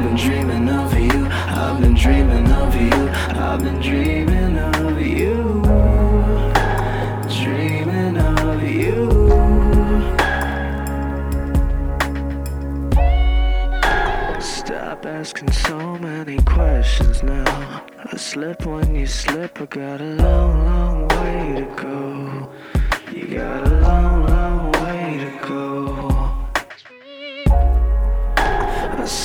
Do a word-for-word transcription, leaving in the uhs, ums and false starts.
been dreaming of you. I've been dreaming of you. I've been dreaming of you. Dreaming of you. Stop asking so many questions now. I slip when you slip. I got a long, long way to go.